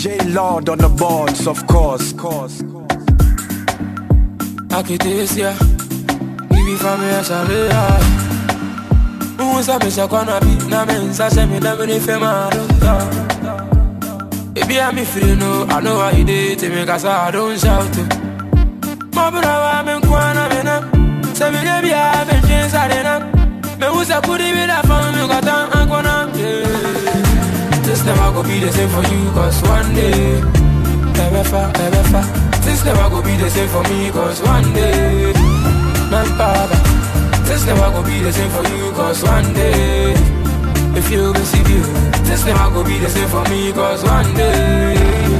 DJ Lord on the boards, of course. Akitesia, Bibi family Shabia. Who's a bitch gonna be? Na mensa se me never if I'm Baby, I'm free, no. I know how you did to make us I don't shout to. My brother, I'm in Kwana, man. Say me, baby, I've been changed, I didn't. Me who's a goodie with a family, you got down, I'm gonna. This never go be the same for you, cause one day, ever. This never go be the same for me, cause one day, my papa. This never go be the same for you, cause one day, if you receive you, this never go be the same for me, cause one day,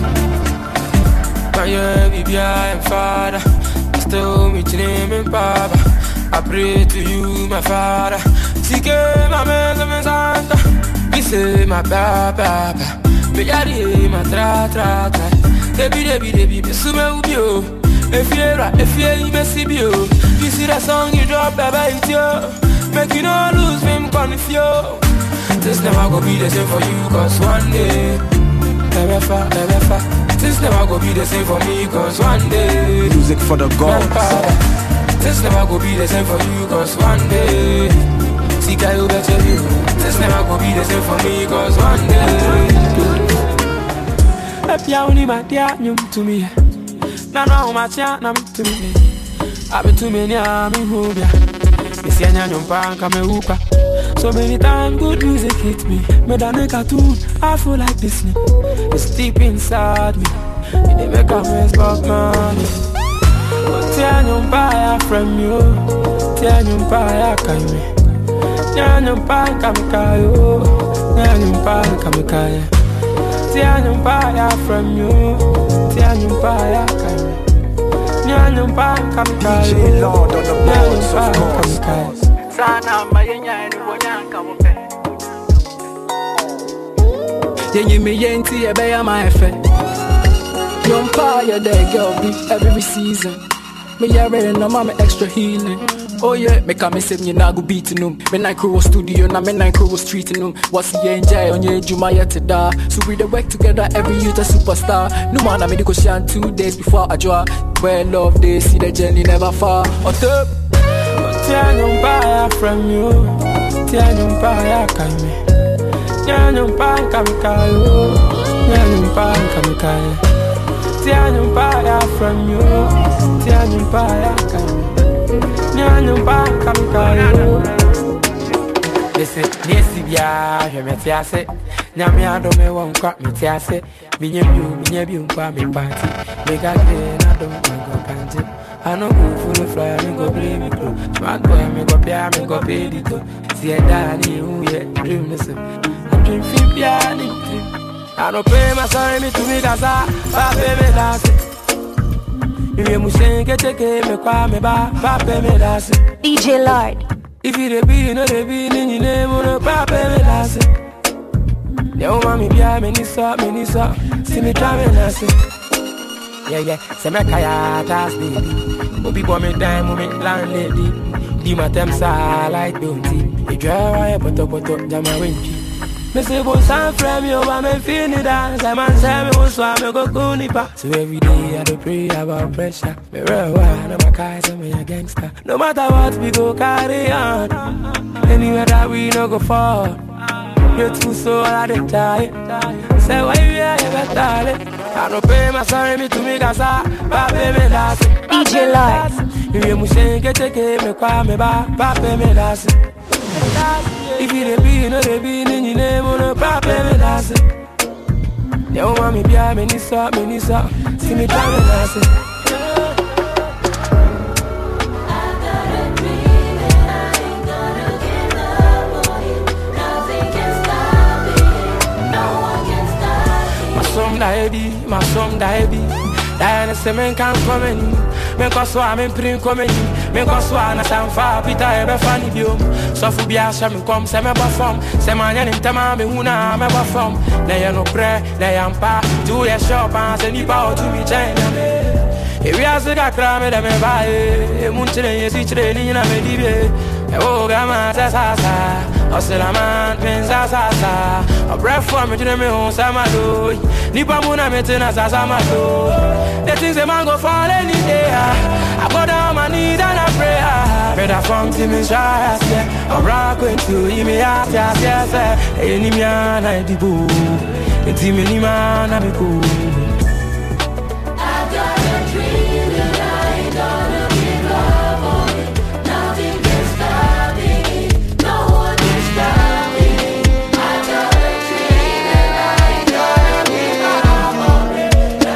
my baby, I am father. I still meet your name and papa. I pray to you, my father. Seek my man, Santa. He say my papa. Beyadi, my tra. Debbie, me sume ubio. If you messy bio. You see that song you drop, baby, it's yo. Make you no lose him, confuse. This never go be the same for you, cause one day, ever. This never go be the same for me, cause one day, music for the gods. This never go be the same for you, cause one day, see I will bet you. This never go be the same for me, cause one day. If you only my dear, you to me. Now my chat, I'm to me. I've been too many, I'm in Hobia. It's your bank, I'm a hooper. So many times good music hits me. Made a make a tune, I feel like listening. It's deep inside me. It dey make a mess about money. But tell you buy from you. Tell you buy kaime. Tell you buy kamikayo. Tell you buy kamikayo. Tell you buy from you. Tell you buy kaime. Tell you buy kamikayo. DJ Lord on the boards, of course. Sana mayenya ni wonyanka mope. Yenye me yenti ebe ya my fe. Yompa ya there girl be every season. Me ya ready no mama extra healing. Oh yeah, me come say me na go beating them. Me na crew studio na me na crew street them. What's the enjoy on your juma yet to da. So we the work together every youth a superstar. No man I me go shine 2 days before I draw. Where love they see the journey never far. On top. Tell you buy from you. Tell you buy kaime. Tell you buy kamikayo. Tell you buy kamikayo. Tell you buy from you. Tell you buy kaime. Tell you buy kamikayo. Listen, Nesibia, je me tiase. Nyami ado me won't crack me tiase. Minye biu, pa me party. Make a clean, I don't go panty. I know who full of fly, me go play me crew. Smart boy, me go pay, me go pay the too. See a daddy who yet dream the same. I dream fit piano. I don't pay my sorry me to me casa. Papa me dance. If you must get me qua me ba. Papa me dance. DJ Lord. If you be no the be in your name, no papa me dance. Yo mami pia me nisa. See me try me dance. Yeah, say me kaya tas baby. Obi boy me dime, me landlady. Di my temps are like bounty. You drive poto jama winky. Me say go San from you, but me feel the dance. I man say me go swam, me go kunipa. So every day I do pray about pressure. Me real one, I'm a guy, so me a gangster. No matter what we go carry on. Anywhere that we no go fall. You're too so I dey tired. Say why you here, you better. I don't pay my sorry me to me casa. Papa me dance. DJ Lord. If you must get me qua me ba. Papa me dance. If you be no the be in your name, no papa me dance. Yo mami pia me nisa. See me try me dance. My son diaby. Diana semen can't come in. Me cause I'm in print coming. Me cause I'm a far Peter ever funny view. So for be a shame come say me perform. Say man in tema me huna me perform. They no pray, they am pa. Do your shop and send you out to me China me. If we are sick, I cry me me buy. Munchine is each training in a medibe. Oh, Gama Sasa. Oselaman Pensa Sasa. A breath for me to me home, Samado. Nipa Muna Metina Samado. The things the man go fall any day. I go down my knees and I pray. Better from Timmy Shires, I'm rocking to me out, yes, any man I do. It's Timmy man, I'm cool. I've got a dream that I ain't gonna give up on it. Nothing can stop me, no one can stop me. I've got a dream that I ain't gonna give up on it.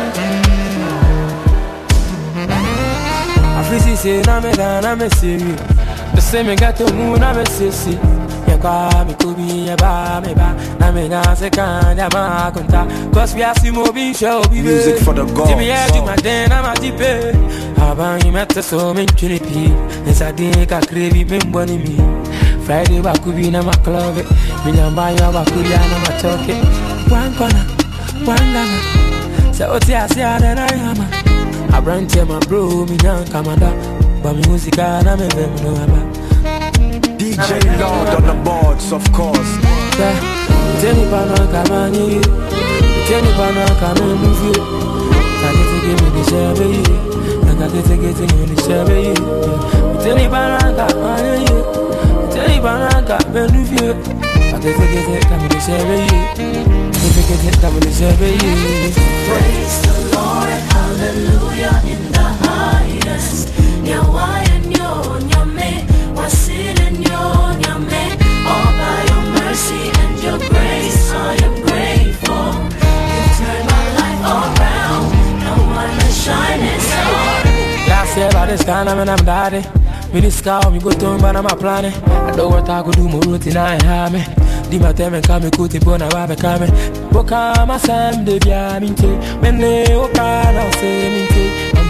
I feel say, I'm a serious. The same got to moon, I'm a sissy. Me could be a bar, me bar. I mean, I say, can't have my contact. Cause we are still moving, shall be music for the gods. Timmy, I do my den, I'm a deep. How about you met the so many trinity? Yes, I think I crave it, me. Friday, I could be in my club. Me, I'm by your Bakuya, I'm a talking. One corner, one lama. So, what's the idea that I am? I bring to my bro, me, young commander. But music, I'm a member. DJ Lord on the boards, of course. Tell Bana come on you. Tell Bana come and move you. I get to give me the shabby. I got to get in the shabby. Tell Bana come on you. Tell Bana come and move you. I get to get it, come in the shabby. Get it, come in the shabby. Praise the Lord, hallelujah in the highest. Nyawa and Nyame, Wasil and Nyame. All by your mercy and your grace, I am grateful. You've turned my life around. No one is shining star. Last year by this time I'm daddy. Me this car, me go to but I'm a planning. I know what I could do, more routine I have me. Di ma teme kame kuti bona wabe kame. Boka ma sam de bia minte. Mene oka na se minte.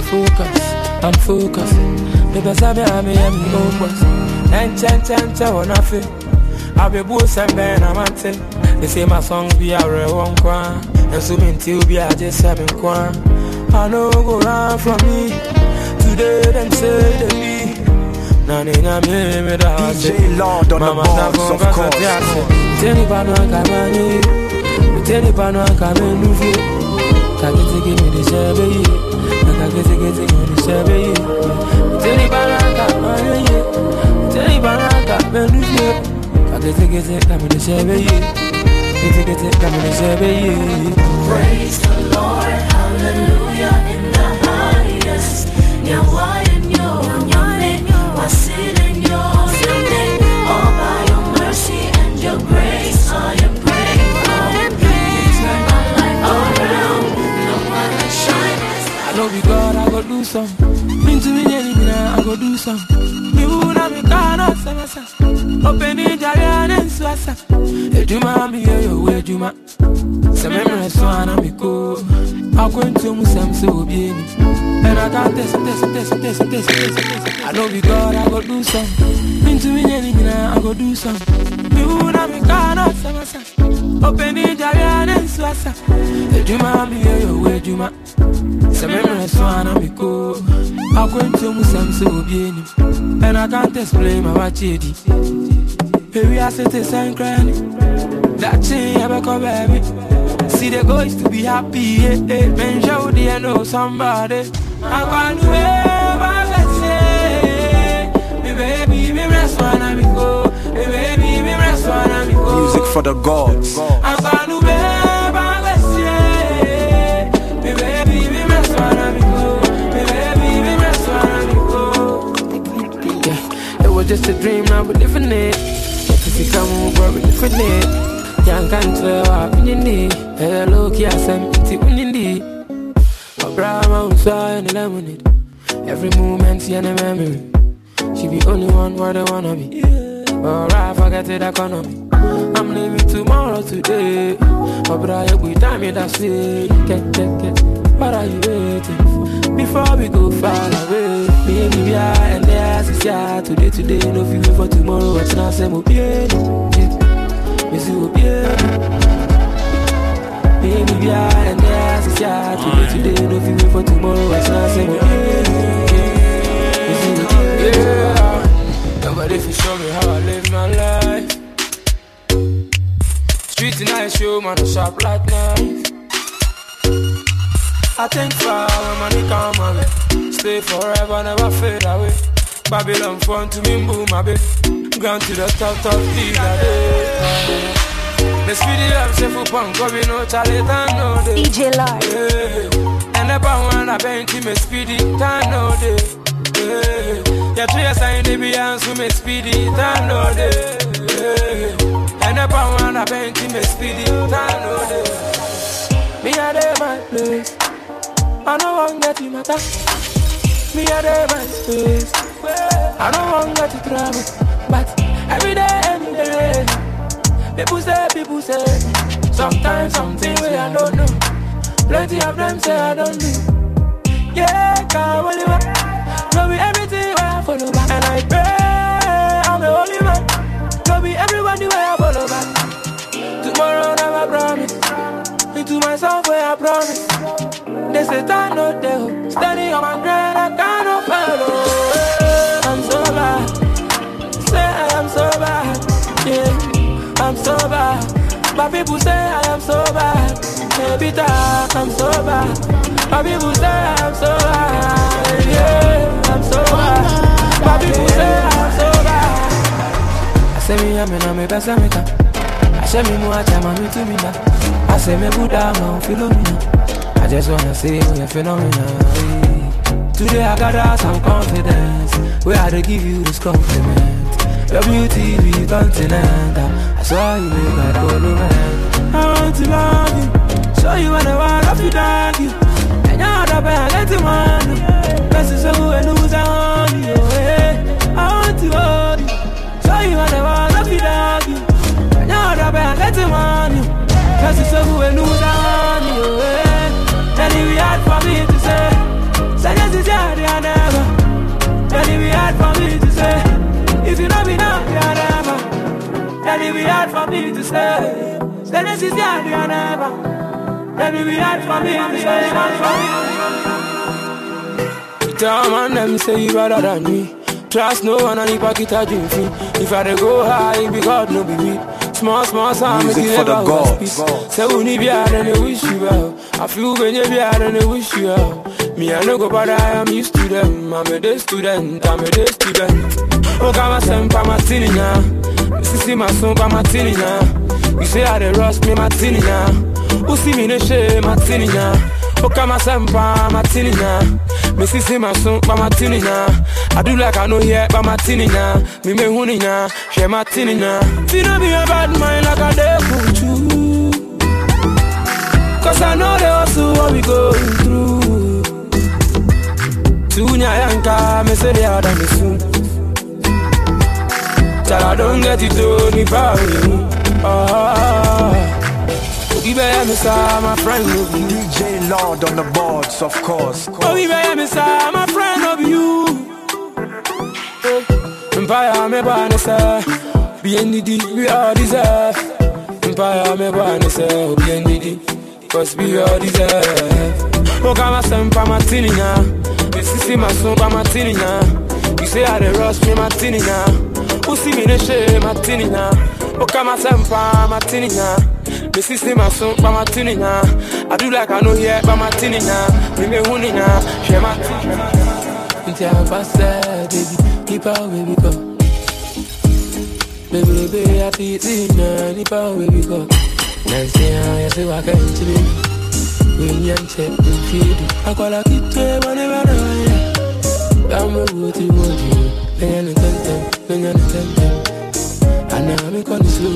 I'm focused. Bebe sabe ame ya mi focus. Encha wana fe. Abe bu sembe na mante. They say my songs be a real one kwa. And so minti be a just 7 kwa. I know go run from me. Today them say they be. DJ Lord on the boards, of course. Tell Bana come on you. Tell Bana come and move you. Can't get to give me the shabby. I can't get to get in the shabby. Tell Bana come on you. Tell Bana come and move you. Can't get to get it, come in the shabby. Get it, come in the shabby. Praise the Lord, hallelujah in the highest. Nyawa and Nyame, Wasil and Nyame. All by your mercy and your grace, I am grateful. You turn my life around. No one is shining. I know we God, I go do some. Into me, I go do some. You know me, can't say. Open it, Jarian and Swassa. Ejuma, me, you, Juma. Some memories, one of me go. I'm going to Musam so be. And I can't test. I know we God, I go do some. Into me, I go do some. You know me, can't say. Open it, Jarian and Swassa. Ejuma, me, you, Juma. Some memories, one of me go. I'm going to Musam so be. And I can't explain my watchity. Here we are sitting and crying. That thing ever come baby. See the goals to be happy. Yeah. Men show they know somebody. I'm going to ever say, me baby, me rest one and me go. Me baby, me rest one and me go. Music for the gods. I'm going to ever say, me baby, me rest one and me go. Me baby, me rest one and me go. Yeah, it was just a dream, now we're living it. If you come over, we're living it. Young country, I'm in the hello, yes, I'm in the Brahma, and lemonade. Every moment, see a memory. She be only one where they wanna be. Or I forget it, economy. I'm leaving tomorrow, today. But I every time you that's it. Get. What are you waiting for? Before we go far away. Maybe we are and there's is yeah. Today, no feeling for tomorrow. What's not say, mo bien. Miss you bien. Maybe we are and there's is yeah. Today, no feeling for tomorrow. What's not say, mo bien. Miss you bien. Nobody can show me how I live my life. Street nice show, man, a sharp like knife. I think far when money come my way. Stay forever, never fade away. Babylon fun to me, boom, my baby. Gone to the top, leader day. The speedy love, say for punk, go be no challenge, no day. DJ Lord. Yeah. And the power and I bent him, speedy, time no day. Yeah. Your three sign, they be answer me, speedy, time no day. Yeah. And the power and I bent him, speedy, time no day. Me a day my place. I don't want get in my time. Me a day my space. I don't want get to travel. But every day, any day. People say, sometimes something where I don't know. Plenty of them say I don't do. Yeah, can't believe it. No be everything where I follow back. And I pray, I'm the only man. No be everybody where I follow back. Tomorrow never promise. Into myself where I promise. They say time no day. Steady on my grind, I cannot follow. I'm so bad. Say I am so bad. Yeah. I'm so bad. My people say I am so bad. Every time I'm so bad. My people say I'm so bad. Yeah, I'm so bad. My people say I'm so bad. I say me I'm a best American. I say me more time I'm to me now. I say me Buddha man feel me now. I just wanna say you're phenomenal. Today I got some confidence. Where I to give you this compliment. Your beauty be continental. I saw you make my follow man. I want to love you. Show you whenever I love you, dog you. And you're the best, let you man. Best is so good and lose on you. I want to hold you. Show you whenever I love you, dog you. And you're the best, let you man. Best is so good and lose on you. And it be hard for me to say. Say this is hard, I never. And it be hard for me to say. If you know me now, you're never. Then it be hard for me to say. Say this is your you're never. Then it be hard for me to say. You tell man them say you better than me. Trust no one and you pocket a dream free. If I go high, it be God, no be me. Small sound, make you never hold peace. Say when you be hard and they wish you well. I feel when you be hard and they wish you well. Me I no go bother, I am used to them. I'm a day student. Oh, come on, son, pa martini now. See my son, pa martini now. You say I dey rush me martini now. Who see me in the shade martini now? Oh, come on, son, pa martini now. Me see my son, pa martini now. I do like I know here, pa martini now. Me honey now, share martini now. Feel no be a bad mind like I dey put you. Cause I know they also what we going through. Tunya yanka, me say they are done me soon. I don't get it to me power. You better me say my friend of you. DJ Lord on the boards, of course. Oh, you better me say my friend of you. Empire me born say, BNDD we all deserve. Empire me born say, BNDD, cause we all deserve. Oh, come on, son, pa martini now. Me see my son, pa martini now. You say I dey rush me martini now. Who see me in the shade, martini now? Oh, come on, sempa, martini now. Me see my son, pa martini now. I do like I know here, pa martini now. Me honey now, share martini. Into your past, baby, keep out, baby, go. Baby, I feel it now, keep out, baby, go. Next day, I say, what can you do? When you check the feed, I call a kid, whatever, I'm a woody, woody. And I'm in con slow,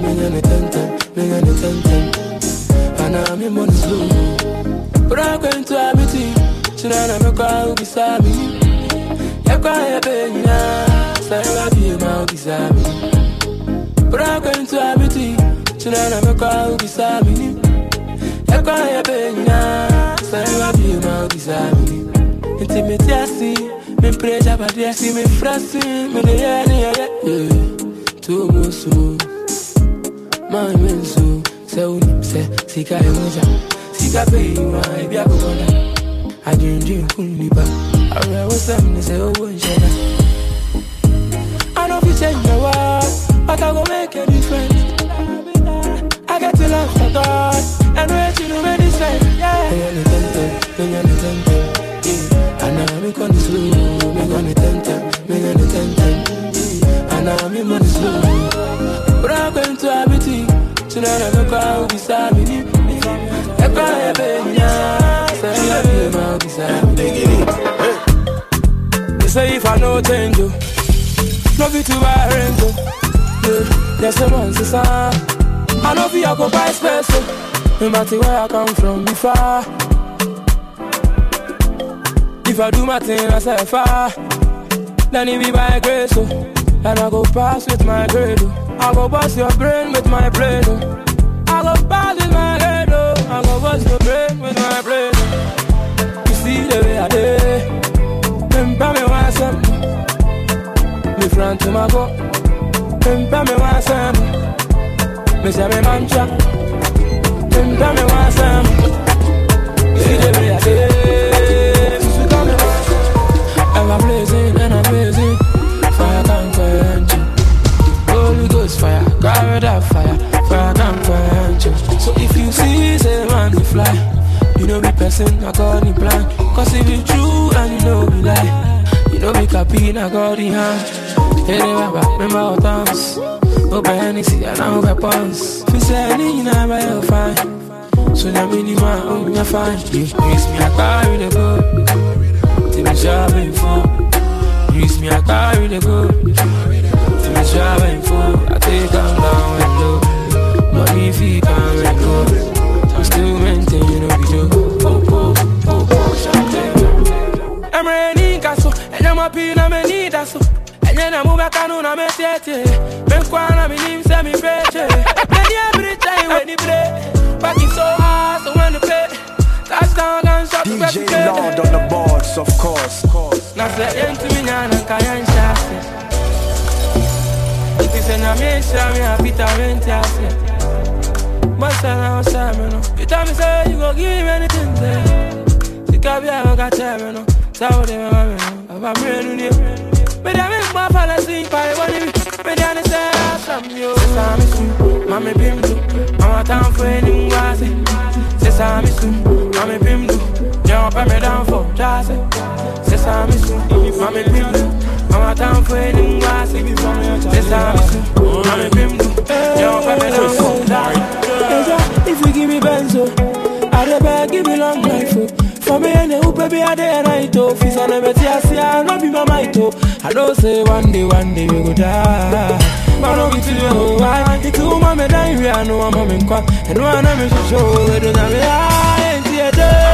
and I'm in one slow. But I'm going to have it, so I'm a crowd beside me. You're crying, baby, so I'll be a mouth beside me. But I'm going to have it, so I'm a crowd beside me. You're crying, baby, so I'll be a mouth beside me. Intimate, I see. Me pray but they see me frosting. Me the yeah. Too much so. My men so. Say, Sika emoja. Sika pay my biya kola. I dream kuniba. I wear what's up, they say, oh, shada. I know if you change your world, but I go make a difference. I get my God. And wait you know me this time, yeah. Me gonna tempt, me gonna tempt, yeah. And now me gonna slow, me gonna tempt, me gonna tempt, yeah. And now me money slow. But I'm going to have it, so now I'm gonna go beside me. I can't be now, so I'm gonna go beside me. They say if I no change, no be too bad rent, there's a man sister. I know if I go buy space, no matter where I come from, be far. If I do my thing, I say far. Then it be by grace, and I go pass with my grade. I go bust your brain with my brain. I go pass with my head. I go bust your brain with my brain. You see the way I did. Remember me once something. Me front to my go. Remember me once something. Me say me mancha. Remember me once something. You see the way I did. So come here. I'm blazing and I'm blazing. Fire can't quench you. Holy Ghost fire, carry that fire. Fire can't quench you. So if you see say man you fly, you know be person I got the plan. Cause if it's true and you know be lie, you know be copy I got the hand. Hey remember our times. Open Hennessy and I'm weapons. If you say anything by your fine, so now me the man oh me fine. You use me I carry the go. Till me shopping for. Use me I carry the go. Till me shopping for. I take them down and low. Money if you can't let go. I'm still maintaining no video. I'm ready castle and I'm a pin I'm a need so. And then I move back on I'm a theater. Ben Kwana me name say me preacher. Then every time when you play, back it so hard so when you play. Touchdown and shot DJ Lord on the boards, of course. Now say into me now and can't shot. It is an amazing me a bit of mentality. But I say me no. You tell me say you go give me anything say. You can't be a got time no. So they me I'm ready to. But I make my father sing for the money. But I say from you. Sesame soon, mommy bim do. Mama time for any wazi. Sesame soon, mommy bim do. Jump and me down for jazz. Sesame soon, mommy bim do. Mama time for any wazi. Sesame soon, mommy bim do. Jump and me down for jazz. If you give me benzo, I beg give me long life. For me and the baby I day and night oh. Fis and a betty I see I not be my might oh. I don't say one day we go die. But no be to the whole why. The two mama die we I know I'm in quack. And one of me show we don't have I ain't here day.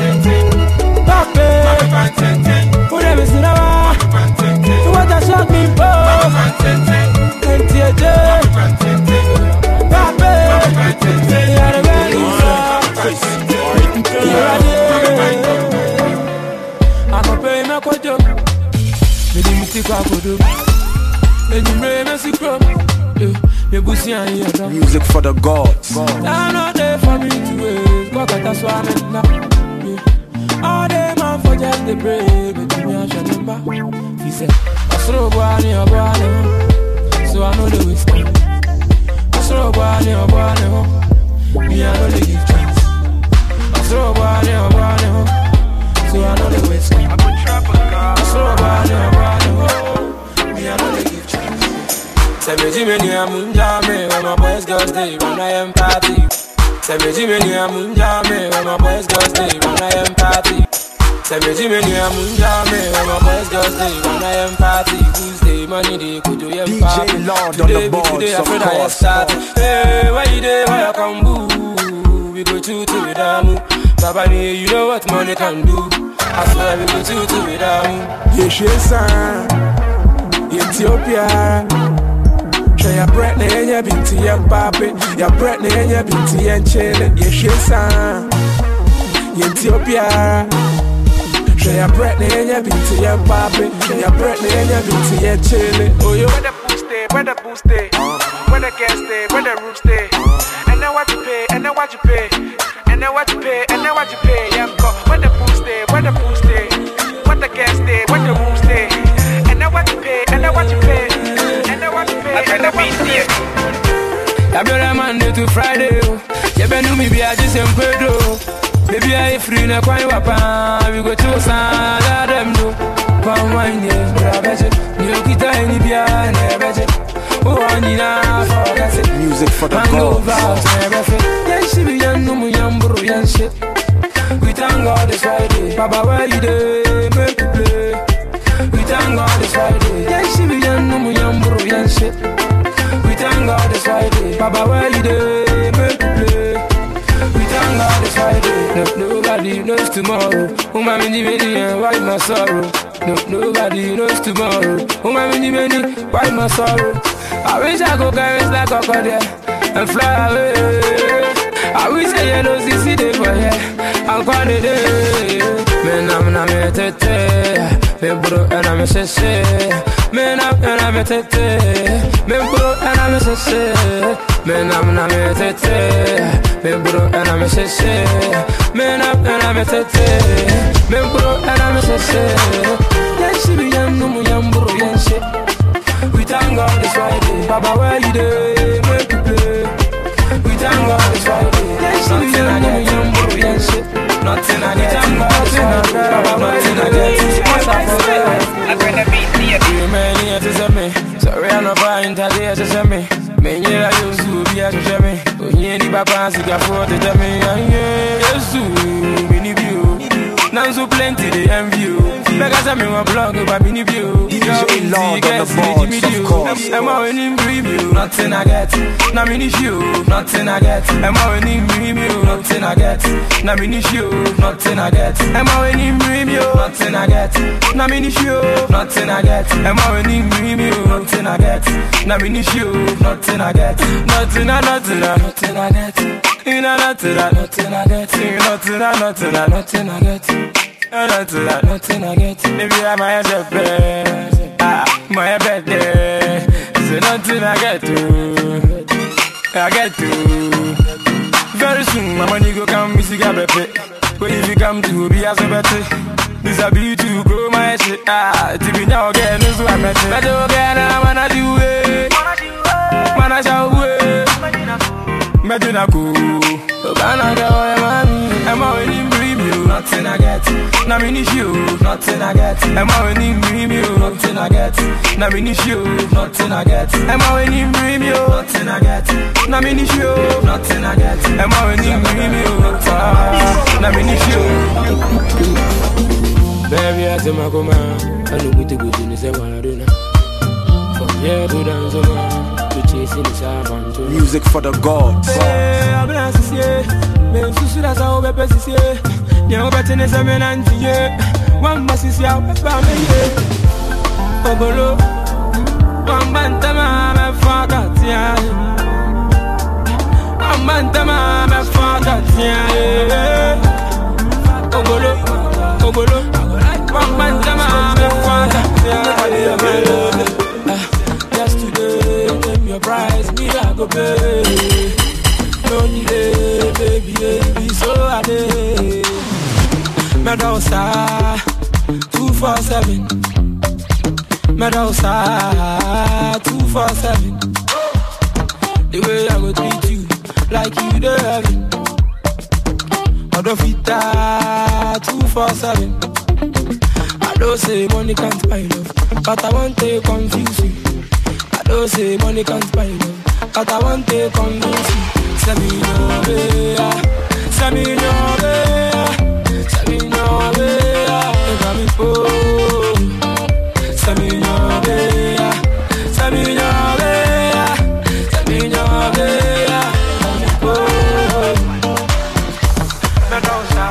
Pape whatever see now. So what I shot me for. Ain't here day. Pape yeah the man I go pay my quadrum. Me di music I go do. Me di me music from. Me busi and hear music for the gods. I know they for me to wait. Go get us one now. All day man for just the break. But me a shut number. He said, I throw boy your boy. So I know the whiskey. I throw boy your boy. Me I know the give chance. I throw boy your boy. So I know the whiskey. I put trap on car. I throw boy your boy. Me I know the give chance. Say me Jimmy near Munja me when my boys go stay when I am party. Say me Jimmy near Munja me when my boys go stay when I am party. Say me Jimmy near Munja me when my boys go stay when I am party. Tuesday money they could do your party. DJ Lord on the boards, of course. Hey, why you there? Why you come boo? We go to the damu. Baba you know what money can do. I swear we go to the damu. Yes, Ethiopia. Show your breath and your binti and papi. Your breath and your binti and chile. Yes, Ethiopia. Show your breath and your binti and papi. Your breath and your binti and chile. Oh, yo. Where the boost stay, where the boost stay, where the gas stay, where the roof stay. And then what you pay, and then what you pay, and then what you pay, and then what you pay. Yeah, where the boost stay, where the boost stay, where the gas stay, where the roof stay. And then what you pay, and then what you pay, and then what you pay, and then what you pay. I better Monday to Friday. You been me be a just in Pedro. Baby, I free na kwa wapa. We go to San them do. Come wine yeah, brother. You kita any bia na beje. Oh, I need a music for the gods. Yes, she be young, no young bro, young shit. We thank God it's Friday. Baba, where you dey? Make you play. We thank God it's Friday. Yes, she be young, no young bro, young shit. We thank God it's Friday. Baba, where you dey? Make you play. We thank God it's Friday. No, nobody knows tomorrow. Oh, my many, why my sorrow? No, nobody knows tomorrow. Oh, my many, why my sorrow? I wish I could carry like a crocodile and fly away. I wish I had no CC day for here. I'm quite a day. Man, I'm not a tete. Man, bro, and I'm a session. Man, I'm a tete. Man, bro, and I'm a session. Man, I'm not a tete. Man, bro, and I'm a session. Man, I'm a tete. Man, bro, and I'm a session. Yes, she be young, no young bro, young shit. We thank God it's Friday. Baba, where you dey? Make you play. We thank God it's Friday. Nothing I get, young bro, young shit. Nothing I get, thank God it's Friday. Baba, nothing I get. What's up for me? I'm gonna be here. You may need to say me. Sorry, I'm not buying today to say me. Me yeah, I used to be a to say me. Oh, yeah, the Papa sick for to tell me. Yeah, yes, we need you. Now so plenty they envy you. Because I'm in my blog about mini view. DJ Lord on the boards, of course. I'm all in review. Nothing I get. Now mini show. Nothing I get. I'm all in review. Nothing I get. Now mini show. Nothing I get. I'm all in review. Nothing I get. Now mini show. Nothing I get. I'm all in review. Nothing I get. Now mini show. Nothing I get. Nothing I get. Nothing I get. Nothing I get. Nothing I get. Nothing I get. Maybe I'm my bed. My bed there. So nothing I get to. I get to. Very soon, my money go come, Missy Gabepe. But if you come to be as a better, this a be to grow my shit. To be now again, this is what I met. But again, I'm gonna do it. Man, shall wait. Medina cool. I'm already in review. Nothing I get. Now mini show. Nothing I get. I'm already in review. Nothing I get. Now mini show. Nothing I get. I'm already in review. Nothing I get. Now mini show. Nothing I get. I'm already in review. Now mini show. Baby, I say my command. I know what to go to. Say what I do now. From here to dance, man. Music for the gods. Price me, I go pay. No need it, baby, so I did. Medosa 247. Medosa 247. The way I go treat you, like you the heaven. Odofita 247. I don't say money can't buy love, but I want to confuse you. Don't say money can't buy love, but I want to convince you. Send me your way, send me your way, send me your way, let me go. Send me your way, send me your way, send me your way, let me go. Medosa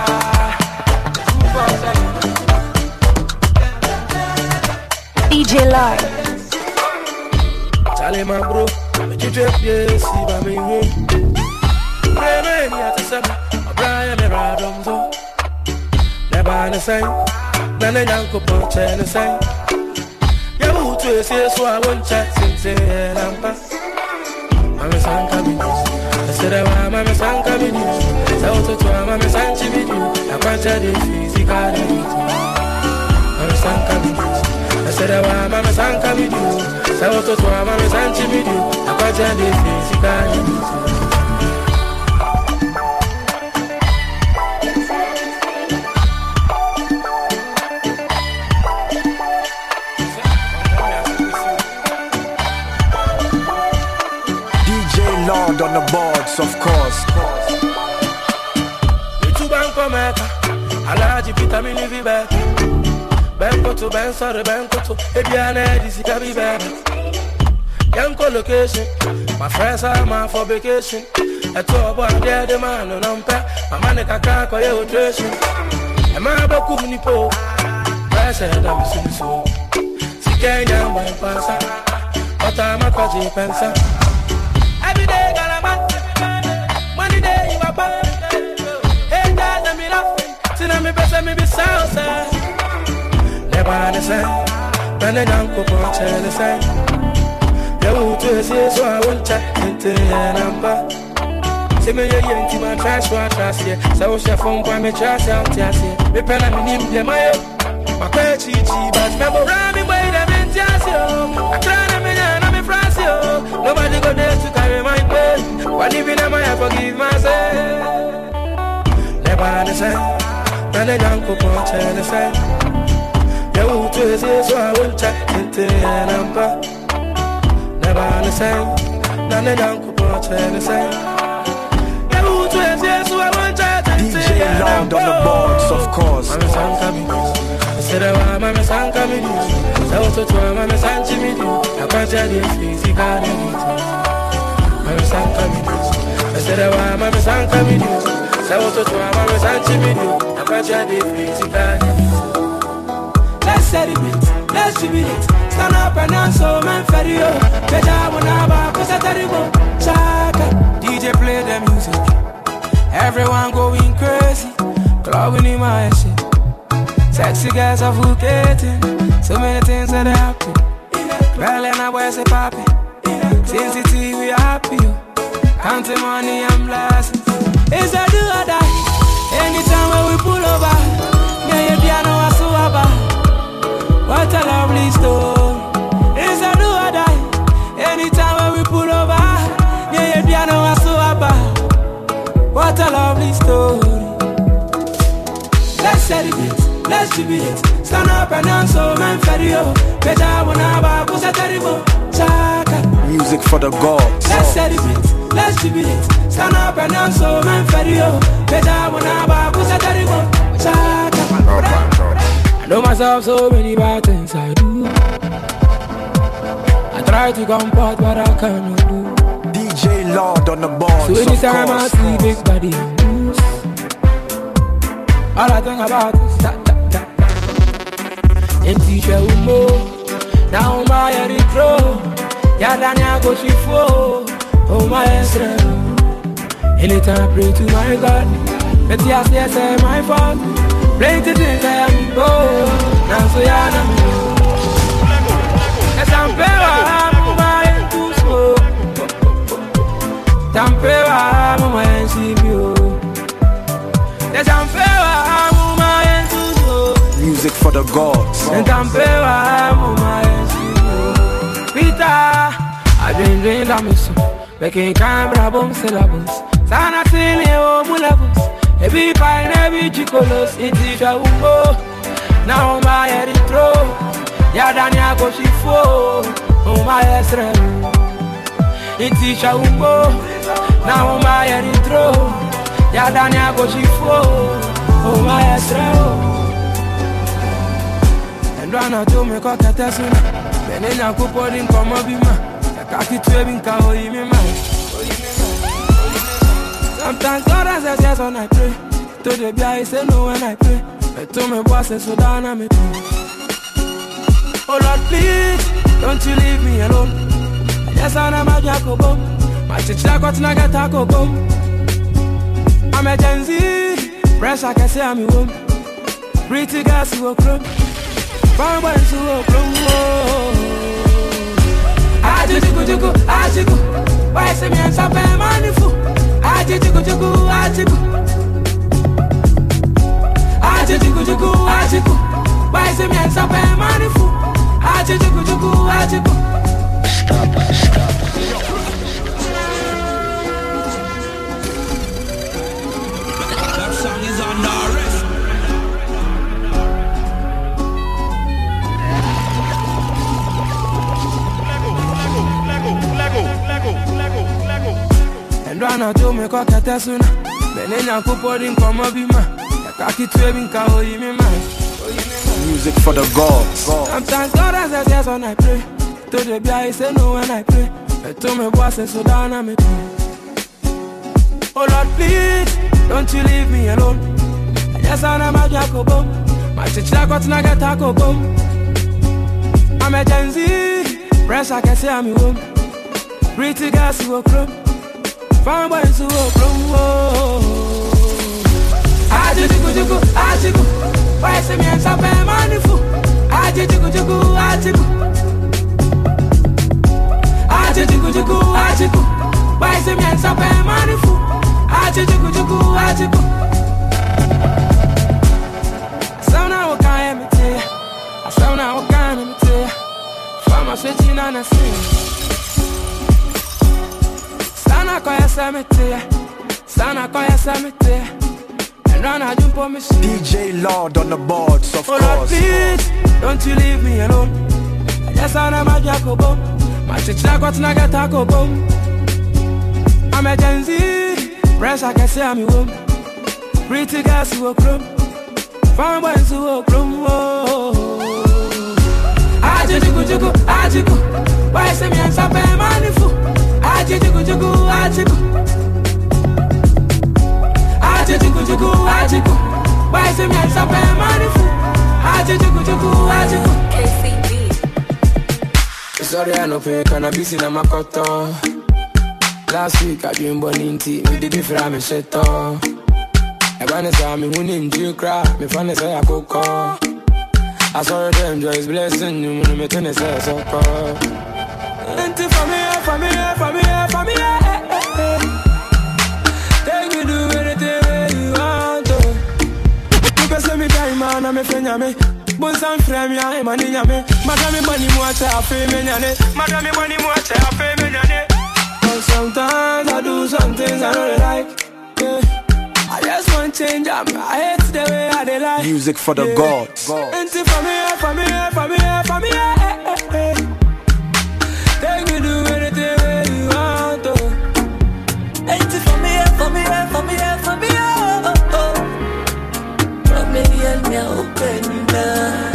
247. DJ Lord. Allez ma bro, mais tu te pieds si va me jouer. Vraiment il y a tout ça, Brian et Radomzo. Les bannes sain, dans les yanko pour chaîne sain. Y'a où tu es c'est soit one chat c'est l'ampa. Mame sans cabine, c'est de moi mame sans cabine. C'est autre toi mame sans chibine. La quantité de physique à mame sans cabine. C'est de moi mame sans cabine. C'est autre toi, maman, sans timide. La quantité de physique. of course. You banko meka, alaji vitamin V beta. Banko to ban sorry banko to, ebiane disi kabi beta. Yanko location, my friends are my for vacation. I told boy there the man on umpa, my man kaka ko ye operation. A man ba ku ni po, I said I'm so. Sikenya mba pasa, ota makwaji pensa. Every day got a man, money day you a bad. Hey dad, let me laugh, see me best me be sound sad. Never the same, when they don't go for the same. You to say so I won't chat into the number. See me your young team and trash for trash here. So she phone by me trash out here. Me pen and me name my chichi, but remember Rami by them in Tiasio. I cry them in and I'm in Francio. Nobody go there to carry my pain. What even am I forgive myself? Never the same. When they don't go for the same. You to say so I won't chat into the number. Never the same, none of them could put the same. You to exist, so I want to DJ Loud on the boards, of course. I'm a son coming. I said, I'm a son coming. So to I'm a son to me. I can't tell you physical. I'm a son coming. I said, I'm a son coming. So to I'm a son to me. I can't tell you physical. Let's celebrate, let's jubilate. Stand up and dance, so man, Ferio. Beja Wanaba, Cosa Terrible. Chaka, DJ play the music. Everyone going crazy, clubbing in my shit. Sexy girls are forgetting, so many things that happen. Girl and I wear say poppy. Sensitive, we happy. Counting money and blessings. It's a do or die. Anytime when we pull over, yeah, you piano was so about. What a lovely story. It's a do or die. Anytime when we pull over, yeah, piano was so about. What a lovely story. Let's celebrate, let's jubilate. Stand up and dance, so man, Ferio. Beja Wanaba, Cosa Terrible. Chaka. Music for the gods. Let's celebrate, let's jubilate. Stand up and dance, so man, Ferio. Beja Wanaba, Cosa Terrible. Chaka. I know myself so many bad things I do. I try to comport what I cannot do. DJ Lord on the boards. So anytime I see big body and loose, all I think about is that. And teacher Umo, now my erythro, Yadania go shifo, oh my Israel. Anytime I pray to my God, but yes, my fault. Plenty things I am bold, now so yana. Tampera, mama, too slow. Tampera, mama, and see you. Tampera, mama, too slow. Music for the gods. Tampera, mama, and see you. Peter, I've been doing that mission. Making camera boom syllables. Sana tini o mulabus. Every pine, every chicolos, it's a umbo. Now my erythro, Yadania go shifo, oh my Israel. It's a umbo. Now my erythro, Yadania go shifo, oh my Israel. And run out to me cock at us, then in a couple in Comobima, the khaki twin cow in my. Sometimes God answers yes when I pray. To the guy say no when I pray. But to my boss say so down I me pray. Oh Lord please, don't you leave me alone. Yes I am a Jacobo. My chicha got naga taco go. I'm a Gen Z. Fresh I can say I'm a home. Pretty girls who will come. Fine boys who will come. Ajiku. Why say me and Sape manifu. Ajiku, why is it me and Sape manifu? Ajiku. Stop. That song is under arrest. Lego. And Nana to me ko kete suna. Benenya kupodi nkoma bima. Yakaki tuwe nka oyi mi man. Music for the gods. Sometimes God answers yes when I pray. To the boy I say no when I pray. To me boy say so down I me pray. Oh Lord please, don't you leave me alone. I just wanna my Jacobo. My chicha got na get Jacobo. I'm a Gen Z. Press I can say I'm home. Pretty girls who will come. Fine boys who will come. Ajiku, ajiku. Why say me and Sabe manifu? Ajiku, ajiku. Ajiku, ajiku. Why say me and Sabe manifu? Ajiku, ajiku. Asana wakaya mete. Asana wakaya mete. Fama switching on a scene. Sana koya samete. Sana koya samete. DJ Lord on the boards, of course. Lord, please, don't you leave me alone. I just wanna my Jacobo. My chicha got na get Jacobo. I'm a Gen Z. Press I can say I'm home. Pretty girls who will come. Fine boys who will come. Ajiku, ajiku. Why say me and Sabe manifu? Ajiku, ajiku. Ajiku. Why say me and Sabe manifu? Ajiku. KCB. Sorry I no pay cannabis in my cotton. Last week I been born in tea. Me did it for me shit up. I wanna say me who name you cry. Me funny say I cook up. I saw them joys blessing you. Me turn say so cold. And for me. Take me do anything you want to. Because say me time man I'm a friend of me. Boys and friends me I'm a ninja me. Madame money more to pay me nyane. Madame money more to pay me nyane. But sometimes I do some things I don't like. Yeah. I just want change. I hate the way I dey lie. Music for the gods. And for me. Take me do anything you want to. And for me. From me and me open now.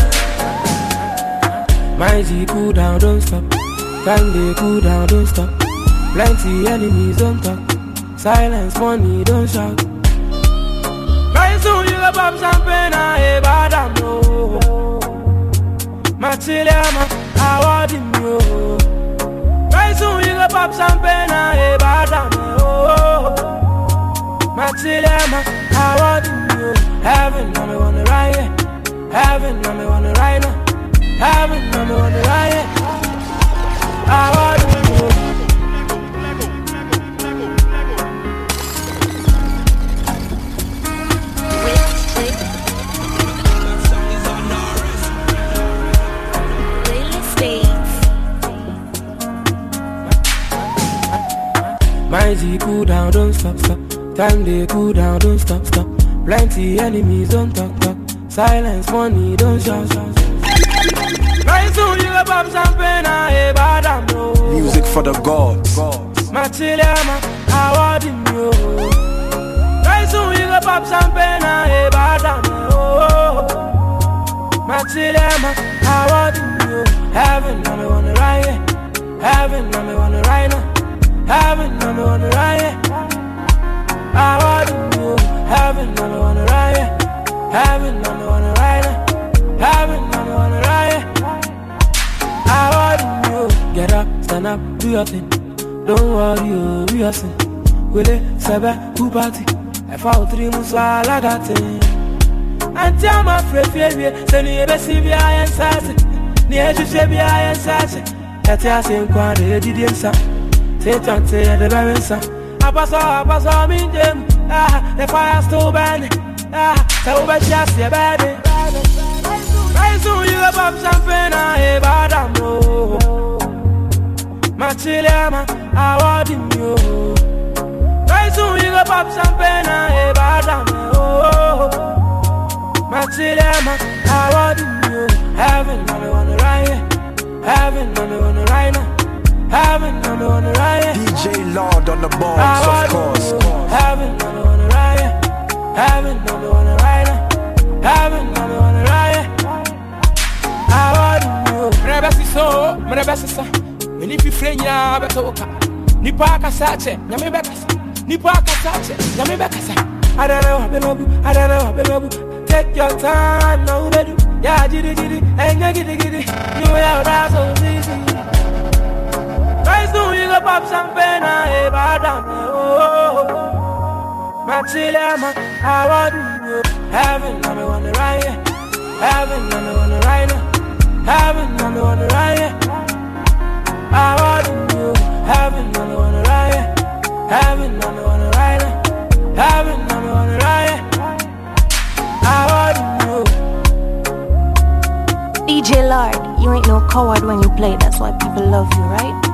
My G cool down, don't stop. Time they cool down, don't stop. Plenty enemies don't talk. Silence, money, don't shout. Very soon you go pop champagne and hey, bad I'm no. Machiliama, I want him yo. Very soon you go pop champagne and hey, bad I'm no. Machiliama, I want him yo. Heaven, I'm on the right, yeah. Heaven, I'm on the right now. Heaven, I'm on the right, yeah. I want him yo. My G cool down, don't stop. Time they cool down, don't stop. Plenty enemies, don't talk. Silence, money, don't shout. Very soon you go pop champagne and hey, bad I'm no. Music for the gods. Machiliama, I want him yo. Very soon you go pop champagne and hey, bad I'm no. Machiliama, I want him yo. Heaven, I'm on the right, yeah. Heaven, I'm on the right now. Heaven, I'm on the right, yeah. I want you. Heaven, I'm on the right, yeah. Heaven, I'm on the right, yeah. Heaven, I'm on the right, yeah. I want you. Get up, stand up, do your thing. Don't worry, you be a sin. Will it, Sebe, who party? I found 3 months while I got it. And tell my friend, send me a baby, I am sassy. Near to say, I am sassy. That's the same quad, they didn't say. Satan say the balancer. I pass on me them. The fire still burning. So much just your baby. Very soon you go pop champagne and hey, bad I'm no. Machiliama, I want him yo. Very soon you go pop champagne and hey, bad I'm no. Machiliama, I want him yo. Heaven, I'm on the right. Heaven, I'm on the right now. Heaven, I'm on the right. DJ Lord on the bars, of course. Heaven, I'm on the riot. Heaven, I'm on the riot. Heaven, I'm on the riot. I want you. Mrebesi so, mrebesi sa. Meni fi frenya beto oka. Nipa akasache, nyame bekasa. Nipa akasache, nyame bekasa. I don't know, baby. Take your time, no baby. Yeah, jidi, and giddy. You have that so easy. Nice to you go pop champagne, I bad oh. Machilama, I want you. Heaven, I'm on the riot. Heaven, I'm on the riot. Heaven, I'm on the riot. I want you. Heaven, I'm on the riot. Heaven, I'm on the riot. Heaven, I'm on the riot. I want you. DJ Lord, you ain't no coward when you play. That's why people love you, right?